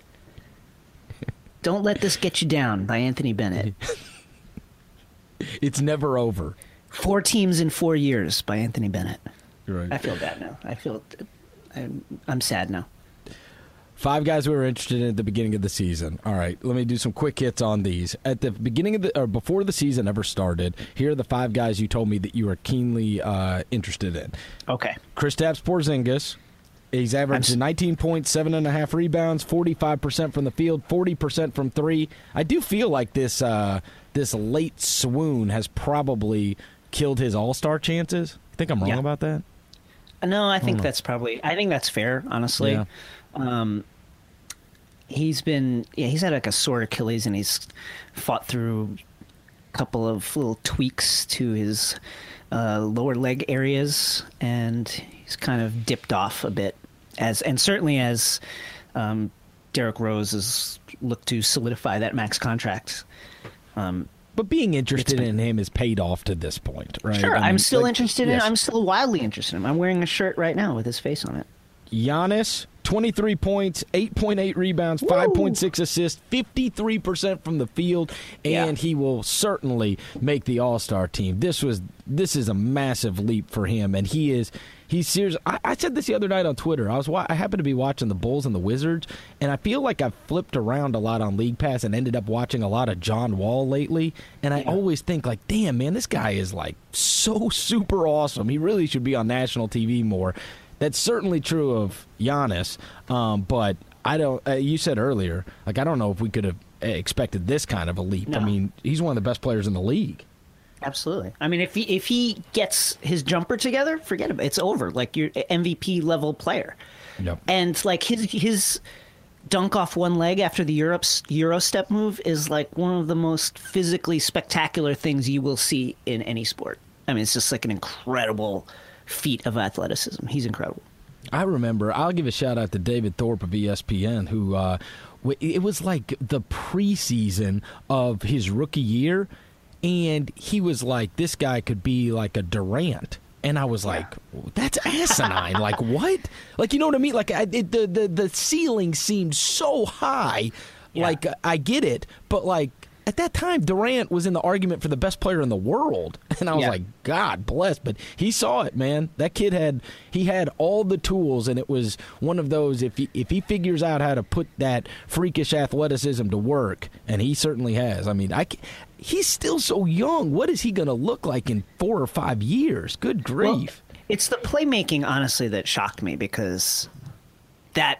S2: Don't Let This Get You Down by Anthony Bennett.
S1: It's never over.
S2: Four Teams in Four Years by Anthony Bennett.
S1: Right.
S2: I feel bad now. I feel. I'm, I'm sad now.
S1: Five guys we were interested in at the beginning of the season. All right, let me do some quick hits on these. At the beginning of the, or before the season ever started, here are the five guys you told me that you were keenly uh, interested in.
S2: Okay.
S1: Kristaps Porzingis. He's averaged
S2: I'm s-
S1: nineteen points, seven and a half rebounds, forty-five percent from the field, forty percent from three. I do feel like this uh, this late swoon has probably killed his All-Star chances. You think I'm wrong
S2: Yeah.
S1: about that?
S2: No, I think
S1: know.
S2: that's probably. I think that's fair, honestly.
S1: Yeah.
S2: Um, he's been. Yeah, he's had like a sore Achilles, and he's fought through a couple of little tweaks to his uh, lower leg areas, and he's kind of dipped off a bit. As and certainly as um, Derrick Rose has looked to solidify that max contract. Um,
S1: But being interested
S2: It's been-
S1: in him has paid off to this point, right?
S2: sure,
S1: I mean,
S2: I'm still
S1: like,
S2: interested
S1: yes.
S2: in. I'm still wildly interested in him. I'm wearing a shirt right now with his face on it.
S1: Giannis, twenty-three points, eight point eight rebounds, five point six assists, fifty-three percent from the field, and
S2: Yeah.
S1: he will certainly make the All-Star team. This was this is a massive leap for him, and he is he's serious. I, I said this the other night on Twitter. I was wa- I happened to be watching the Bulls and the Wizards, and I feel like I've flipped around a lot on League Pass and ended up watching a lot of John Wall lately, and I
S2: Yeah.
S1: always think like, damn man, this guy is like so super awesome. He really should be on national T V more. That's certainly true of Giannis, um, but I don't. Uh, you said earlier, like I don't know if we could have uh, expected this kind of a leap.
S2: No.
S1: I mean, he's one of the best players in the league.
S2: Absolutely. I mean, if he if he gets his jumper together, forget about it. It's over. Like you're an M V P level player,
S1: Yep.
S2: and like his his dunk off one leg after the Euro Euro step move is like one of the most physically spectacular things you will see in any sport. I mean, it's just like an incredible feat of athleticism. He's incredible.
S1: I remember. I'll give a shout out to David Thorpe of E S P N, who uh, w- it was like the preseason of his rookie year, and he was like, "This guy could be like a Durant." And I was like, "That's asinine!" Like what? Like you know what I mean? Like I, it, the the the ceiling seemed so high.
S2: Yeah.
S1: Like I get it, but like at that time, Durant was in the argument for the best player in the world, and I was
S2: Yeah.
S1: like, God bless. But he saw it, man. That kid had he had all the tools, and it was one of those. If he if he figures out how to put that freakish athleticism to work, and he certainly has. I mean, I. ca- He's still so young. What is he going to look like in four or five years? Good grief.
S2: Well, it's the playmaking, honestly, that shocked me because that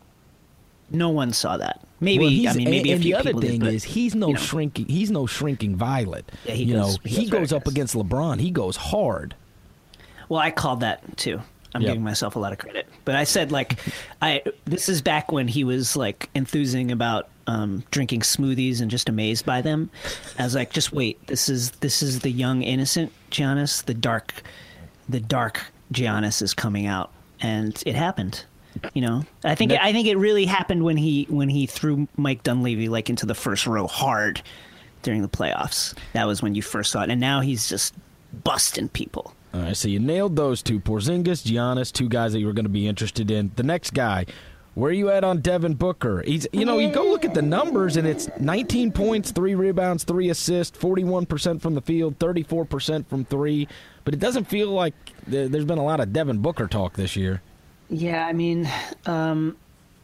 S2: no one saw that. Maybe
S1: Well, he's-
S2: I mean maybe
S1: and,
S2: a few
S1: and the other
S2: people
S1: thing
S2: did, but,
S1: is he's no
S2: you know.
S1: shrinking. He's no shrinking violet.
S2: Yeah, he
S1: you
S2: goes-
S1: know,
S2: he
S1: he
S2: goes very
S1: goes up
S2: fast.
S1: against LeBron. He goes hard.
S2: Well, I called that too. I'm
S1: Yep.
S2: giving myself a lot of credit, but I said like, I this is back when he was like enthusing about um, drinking smoothies and just amazed by them. I was like, just wait, this is this is the young innocent Giannis. The dark, the dark Giannis is coming out, and it happened. You know, I think
S1: That-
S2: I think it really happened when he when he threw Mike Dunleavy like into the first row hard during the playoffs. That was when you first saw it, and now he's just busting people.
S1: All right, so you nailed those two. Porzingis, Giannis, two guys that you were going to be interested in. The next guy, where are you at on Devin Booker? He's, you know, you go look at the numbers, and it's nineteen points, three rebounds, three assists, forty-one percent from the field, thirty-four percent from three. But it doesn't feel like there- there's been a lot of Devin Booker talk this year.
S2: Yeah, I mean, um,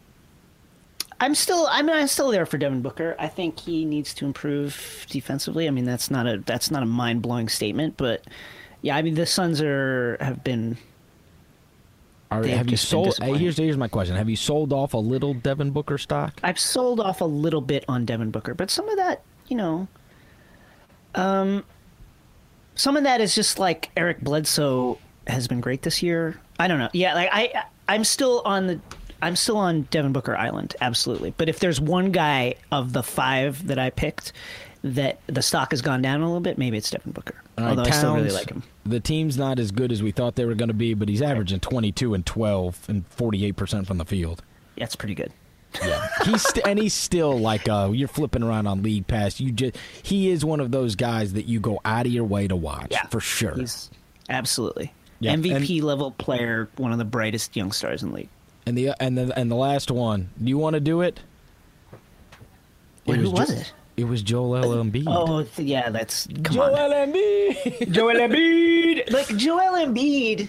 S2: I'm still, I mean, I'm still there for Devin Booker. I think he needs to improve defensively. I mean, that's not a that's not a mind blowing statement, but yeah, I mean, the Suns are have been.
S1: Are,
S2: They've
S1: have you
S2: just been
S1: sold? Hey,
S2: disappointing.
S1: here's here's my question: have you sold off a little Devin Booker stock?
S2: I've sold off a little bit on Devin Booker, but some of that, you know, um, some of that is just like Eric Bledsoe has been great this year. I don't know. Yeah, like I, I'm still on the, I'm still on Devin Booker Island, absolutely. But if there's one guy of the five that I picked that the stock has gone down a little bit, maybe it's Devin Booker.
S1: All right,
S2: Although I still really
S1: Towns,
S2: like him.
S1: The team's not as good as we thought they were going to be, but he's averaging twenty-two and twelve and forty-eight percent from the field.
S2: That's pretty good.
S1: Yeah, he's st- and he's still like uh, you're flipping around on League Pass. You just he is one of those guys that you go out of your way to watch
S2: Yeah,
S1: for sure.
S2: He's absolutely
S1: Yeah,
S2: M V P
S1: and-
S2: level player, one of the brightest young stars in the league.
S1: And the and the and the last one. Do you want to do it?
S2: Wait, who was
S1: Jo-
S2: it?
S1: It was Joel Embiid.
S2: Oh, th- yeah, that's come
S1: Joel
S2: on.
S1: Embiid.
S2: Joel Embiid. Like Joel Embiid,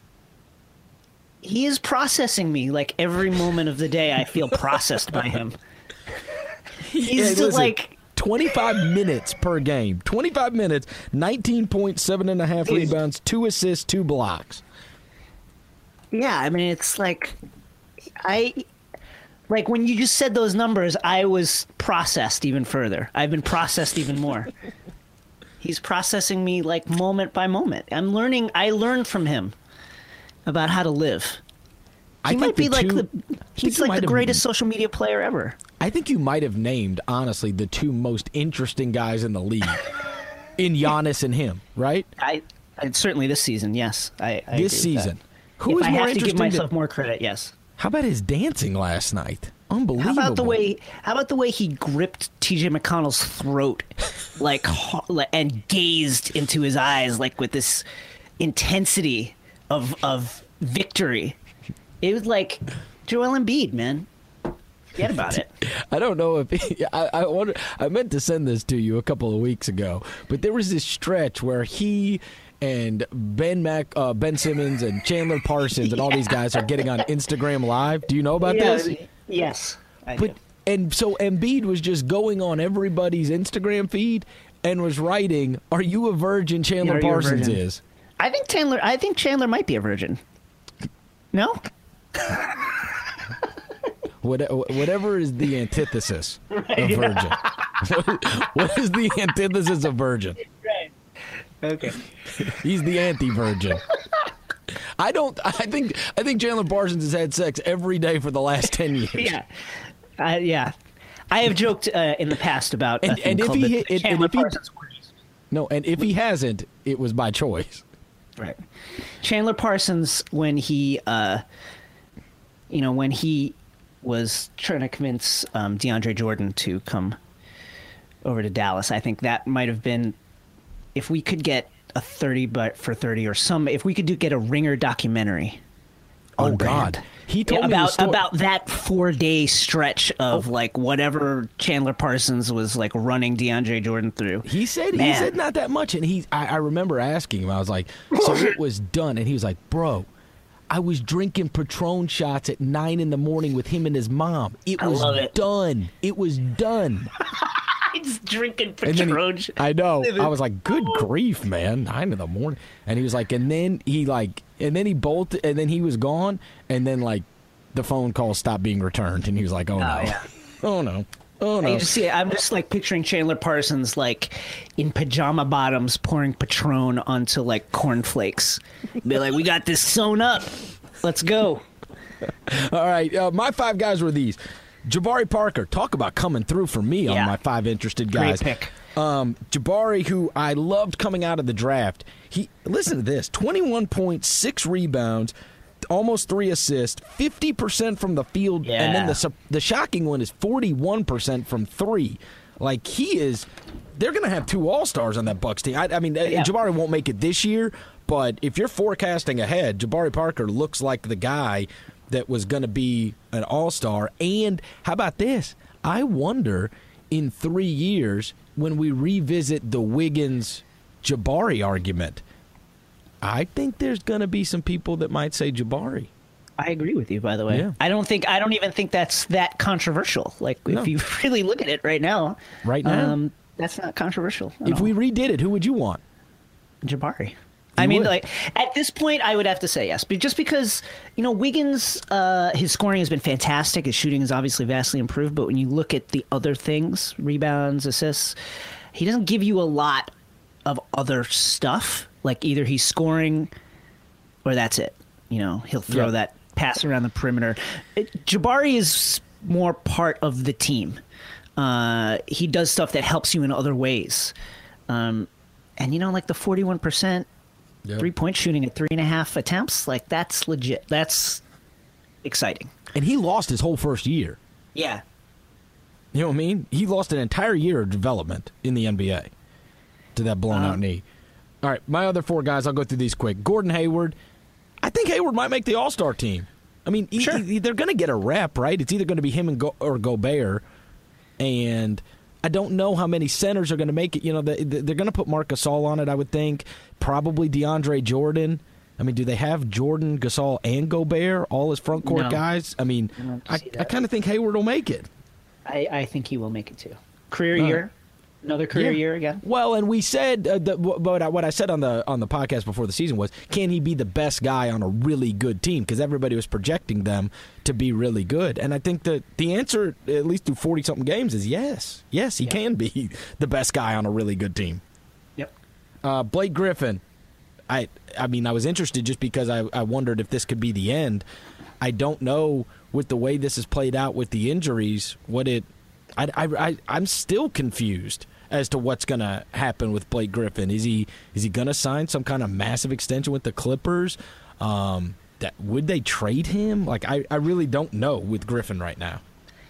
S2: he is processing me. Like every moment of the day, I feel processed by him. He's
S1: Yeah,
S2: just
S1: listen,
S2: like
S1: twenty-five minutes per game. twenty-five minutes, nineteen points, seven and a half
S2: Dude.
S1: rebounds, two assists, two blocks.
S2: yeah. I mean, it's like I. Like when you just said those numbers, I was processed even further. I've been processed even more. He's processing me like moment by moment. I'm learning. I learned from him about how to live.
S1: I
S2: He
S1: think
S2: might be
S1: the
S2: like
S1: two-
S2: the
S1: I think
S2: he's
S1: you
S2: like
S1: might
S2: the
S1: have-
S2: greatest social media player ever.
S1: I think you might have named, honestly, the two most interesting guys in the league in Giannis and him, right?
S2: I, I certainly this season, yes. I, I
S1: This
S2: agree with
S1: season.
S2: that.
S1: Who
S2: if
S1: is
S2: I
S1: more
S2: have to give
S1: interesting
S2: myself
S1: than-
S2: more credit, yes.
S1: How about his dancing last night? Unbelievable.
S2: How about the way? How about the way he gripped T J McConnell's throat, like, ho- like, and gazed into his eyes, like with this intensity of of victory. It was like Joel Embiid, man. Forget about it.
S1: I don't know if he, I, I wonder. I meant to send this to you a couple of weeks ago, but there was this stretch where he and Ben Mac, uh, Ben Simmons, and Chandler Parsons, and all these guys are getting on Instagram Live. Do you know about
S2: Yeah,
S1: this?
S2: yes, I
S1: But
S2: do.
S1: and so Embiid was just going on everybody's Instagram feed and was writing, "Are you a virgin?" Chandler
S2: Are you a
S1: Parsons
S2: virgin?
S1: is.
S2: I think Chandler. I think Chandler might be a virgin. No.
S1: What, whatever is the antithesis of virgin. what, what is the antithesis of virgin?
S2: Right. Okay.
S1: He's the anti-virgin. I don't. I think. I think Chandler Parsons has had sex every day for the last ten years.
S2: Yeah. Uh, yeah. I have joked uh, in the past about a
S1: And-
S2: thing
S1: and if
S2: called
S1: he
S2: the
S1: hit- and- and
S2: Chandler
S1: if he-
S2: Parsons orgies.
S1: No, and if he hasn't, it was by choice.
S2: Right. Chandler Parsons, when he, uh, you know, when he was trying to convince um, DeAndre Jordan to come over to Dallas, I think that might have been, if we could get a thirty but for thirty or some, if we could do get a Ringer documentary.
S1: Oh
S2: on
S1: God,
S2: brand,
S1: He told
S2: Yeah,
S1: me the
S2: about
S1: story.
S2: about that four day stretch of like whatever Chandler Parsons was like running DeAndre Jordan through.
S1: He said he
S2: Man.
S1: said not that much, and he. I, I remember asking him. I was like, "So it was done?" And he was like, "Bro, I was drinking Patron shots at nine in the morning with him and his mom. It
S2: I
S1: was
S2: love it.
S1: done. It was done."
S2: He's drinking
S1: And then he-
S2: Patron.
S1: I know. I was like, "Good grief, man! Nine in the morning." And he was like, and then he like, and then he bolted, and then he was gone, and then like, the phone call stopped being returned, and he was like, "Oh, no,
S2: yeah.
S1: oh no, oh no."
S2: You just see, I'm just like picturing Chandler Parsons like in pajama bottoms pouring Patron onto like cornflakes. Be like, we got this sewn up. Let's go.
S1: All right, uh, my five guys were these. Jabari Parker, talk about coming through for me
S2: Yeah.
S1: on my five interested
S2: Great
S1: guys.
S2: pick.
S1: Um, Jabari, who I loved coming out of the draft. He listen to this: twenty-one point six rebounds, almost three assists, fifty percent from the field, and then
S2: Yeah.
S1: the the shocking one is forty-one percent from three. Like he is, they're going to have two All Stars on that Bucks team. I, I mean,
S2: Yeah.
S1: Jabari won't make it this year, but if you're forecasting ahead, Jabari Parker looks like the guy that was going to be an all-star. And how about this? I wonder in three years when we revisit the Wiggins-Jabari argument, I think there's going to be some people that might say Jabari.
S2: I agree with you, by the way.
S1: Yeah.
S2: I don't think I don't even think that's that controversial. Like
S1: No.
S2: if you really look at it right now,
S1: Right now?
S2: um, that's not controversial. at
S1: If
S2: all.
S1: we redid it, who would you want?
S2: Jabari. I mean,
S1: would?
S2: like at this point, I would have to say yes, but just because you know Wiggins, uh, his scoring has been fantastic. His shooting is obviously vastly improved, but when you look at the other things, rebounds, assists, he doesn't give you a lot of other stuff. Like either he's scoring, or that's it. You know, he'll throw
S1: Yeah.
S2: that pass around the perimeter. It, Jabari is more part of the team. Uh, he does stuff that helps you in other ways. Um, and you know, like the forty-one percent
S1: Yep.
S2: three point shooting at three and a half attempts, like that's legit. That's exciting.
S1: And he lost his whole first year.
S2: Yeah.
S1: You know what I mean? He lost an entire year of development in the N B A to that blown out
S2: Um,
S1: knee. All right, my other four guys, I'll go through these quick. Gordon Hayward. I think Hayward might make the All-Star team. I mean, he-
S2: Sure.
S1: he- they're going to get a rep, right? It's either going to be him and Go- or Gobert. And I don't know how many centers are going to make it. You know, the, the, they're going to put Marc Gasol on it, I would think. Probably DeAndre Jordan. I mean, do they have Jordan, Gasol, and Gobert, all as front court
S2: No.
S1: guys? I mean,
S2: I don't
S1: I,
S2: see
S1: I
S2: that.
S1: kind of think Hayward will make it.
S2: I, I think he will make it too. Career
S1: All right.
S2: year. Another career
S1: Yeah.
S2: year again.
S1: Well, and we said, uh, the, what, I, what I said on the on the podcast before the season was, can he be the best guy on a really good team? Because everybody was projecting them to be really good, and I think that the answer, at least through forty something games, is yes. Yes, he
S2: Yeah.
S1: can be the best guy on a really good team.
S2: Yep.
S1: Uh, Blake Griffin, I I mean, I was interested just because I, I wondered if this could be the end. I don't know with the way this has played out with the injuries, what it. I, I, I, I'm still confused as to what's going to happen with Blake Griffin. Is he is he going to sign some kind of massive extension with the Clippers? Um, that would they trade him? Like I, I really don't know with Griffin right now.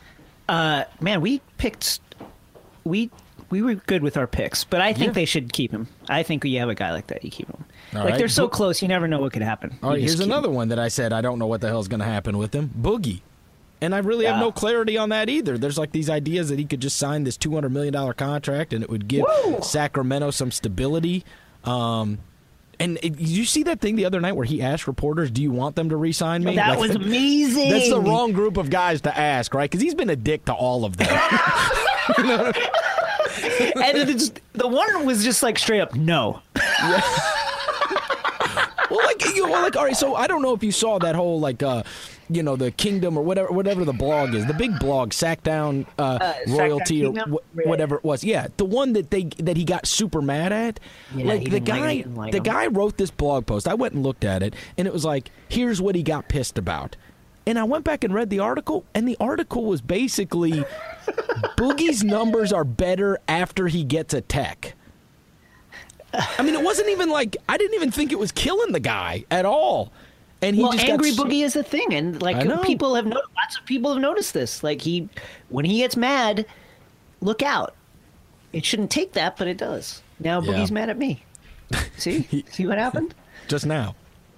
S2: Uh, man, we picked. We we were good with our picks, but I think
S1: Yeah.
S2: they should keep him. I think when you have a guy like that, you keep him.
S1: All
S2: like
S1: right.
S2: they're so
S1: Bo-
S2: close, you never know what could happen.
S1: All
S2: You
S1: right,
S2: just
S1: here's
S2: keep
S1: another
S2: him.
S1: one that I said I don't know what the hell's going to happen with him. Boogie. And I really have
S2: Yeah.
S1: no clarity on that either. There's like these ideas that he could just sign this two hundred million dollars contract and it would give
S2: Woo!
S1: Sacramento some stability. Um, and it, did you see that thing the other night where he asked reporters, do you want them to re-sign me?
S2: That
S1: Like,
S2: was amazing.
S1: That's the wrong group of guys to ask, right? Because he's been a dick to all of them.
S2: And it's, the one was just like straight up no.
S1: Well, like, you know, well, like, all right. So I don't know if you saw that whole like, uh, you know, the Kingdom or whatever, whatever the blog is, the big blog, Sackdown uh,
S2: Uh,
S1: Royalty
S2: Sackdown
S1: or
S2: Kingdom?
S1: wh- whatever it was. Yeah, the one that they that he got super mad at.
S2: Yeah,
S1: like
S2: he
S1: the
S2: didn't like it,
S1: guy,
S2: he didn't like
S1: the
S2: him.
S1: guy wrote this blog post. I went and looked at it, and it was like, here's what he got pissed about. And I went back and read the article, and the article was basically, Boogie's numbers are better after he gets a tech. I mean, it wasn't even like, I didn't even think it was killing the guy at all. And he
S2: Well,
S1: just
S2: angry
S1: got so-
S2: boogie is a thing, and
S1: I
S2: like
S1: know.
S2: people have no- lots of people have noticed this. Like he, when he gets mad, look out. It shouldn't take that, but it does. Now
S1: Yeah.
S2: Boogie's mad at me. See, see what happened?
S1: just now.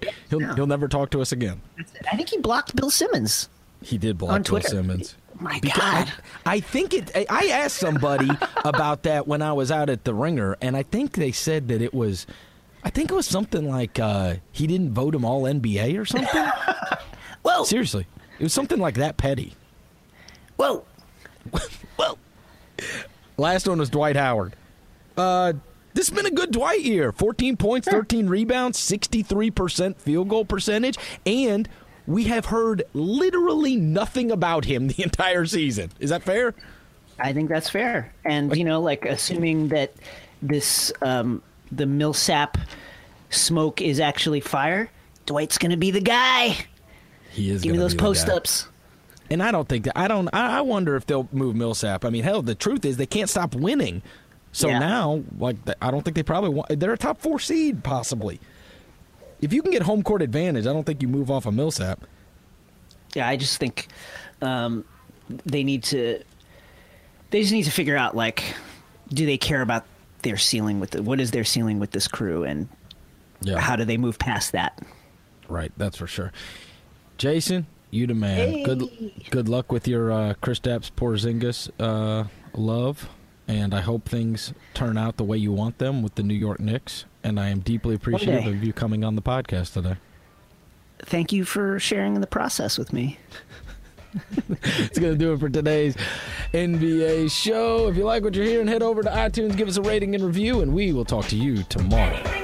S1: He'll
S2: No.
S1: he'll never talk to us again.
S2: I think he blocked Bill Simmons.
S1: He did block
S2: On
S1: Bill
S2: Twitter.
S1: Simmons.
S2: My
S1: Because
S2: God.
S1: I, I think it. I- I asked somebody about that when I was out at the Ringer, and I think they said that it was. I think it was something like uh, he didn't vote him all N B A or something.
S2: Whoa.
S1: Seriously, it was something like that petty.
S2: Whoa.
S1: Well, last one was Dwight Howard. Uh, this has been a good Dwight year. fourteen points, thirteen rebounds, sixty-three percent field goal percentage, and we have heard literally nothing about him the entire season. Is that fair?
S2: I think that's fair. And, you know, like, assuming that this, um, the Millsap smoke is actually fire, Dwight's going to be the guy.
S1: He is.
S2: Give me
S1: gonna
S2: those
S1: be the guy.
S2: post-ups.
S1: And I don't think that. I don't. I I wonder if they'll move Millsap. I mean, hell, the truth is they can't stop winning. So
S2: Yeah.
S1: now, like, I don't think they probably want. They're a top four seed, possibly. If you can get home court advantage, I don't think you move off of Millsap.
S2: Yeah, I just think um, they need to. They just need to figure out, like, do they care about their ceiling with the, what is their ceiling with this crew, and
S1: Yeah,
S2: how do they move past that?
S1: right. That's for sure. Jason, you the man.
S2: Hey.
S1: Good good luck with your uh, Kristaps Porzingis uh, love, and I hope things turn out the way you want them with the New York Knicks. And I am deeply appreciative
S2: day.
S1: of you coming on the podcast today.
S2: Thank you for sharing the process with me.
S1: It's going to do it for today's N B A show. If you like what you're hearing, head over to iTunes, give us a rating and review, and we will talk to you tomorrow.